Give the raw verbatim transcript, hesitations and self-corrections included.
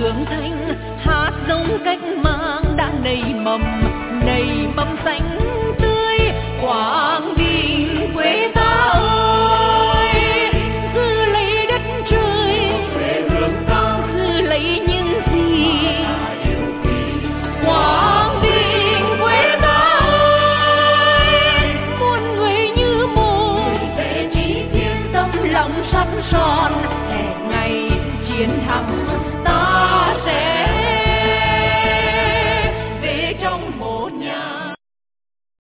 trưởng thành, hạt giống cách mạng đã nảy mầm, nảy mầm xanh tươi. Quảng Bình quê ta ơi, giữ lấy đất trời, quê hương ta giữ lấy những gì Quảng Bình quê ta ơi. Muôn người như một, sẽ chỉ thiên tâm lòng sắt son, hẹn ngày chiến thắng.